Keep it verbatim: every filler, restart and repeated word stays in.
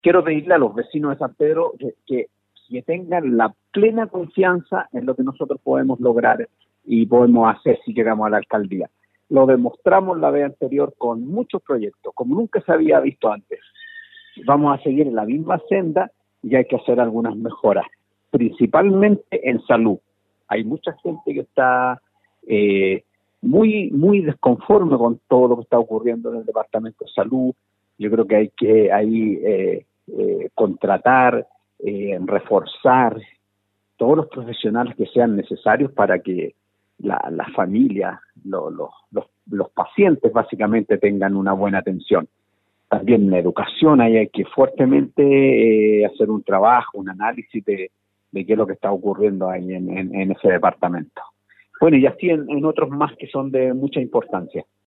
quiero pedirle a los vecinos de San Pedro que, que, que tengan la plena confianza en lo que nosotros podemos lograr y podemos hacer si llegamos a la alcaldía. Lo demostramos la vez anterior con muchos proyectos, como nunca se había visto antes. Vamos a seguir en la misma senda y hay que hacer algunas mejoras, principalmente en salud. Hay mucha gente que está eh, muy, muy desconforme con todo lo que está ocurriendo en el Departamento de Salud. Yo creo que hay que ahí eh, eh, contratar, eh, reforzar todos los profesionales que sean necesarios para que la, la familia, lo, lo, los, los pacientes básicamente tengan una buena atención. También en la educación ahí hay que fuertemente eh, hacer un trabajo, un análisis de, de qué es lo que está ocurriendo ahí en, en, en ese departamento. Bueno, y así en, en otros más que son de mucha importancia.